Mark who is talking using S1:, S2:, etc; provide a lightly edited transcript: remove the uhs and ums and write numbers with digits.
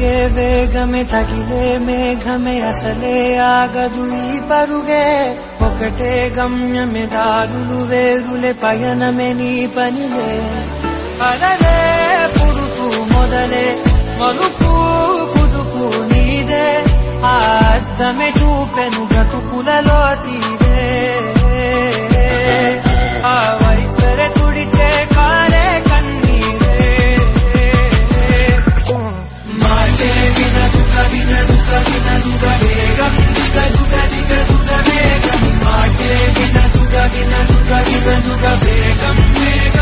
S1: పెరిగే వేగమే తగిలే మేఘమే అసలే ఆగదు ఈ పరుగే ఒకటే గమ్యమే దారులు వేరులే పయనమే నీ పనిలే అలలే పుడుతూ మొదలే మలుపు కుదుపు నీదే ఆ అద్దమే చూపెను బ్రతుకులలో తీరే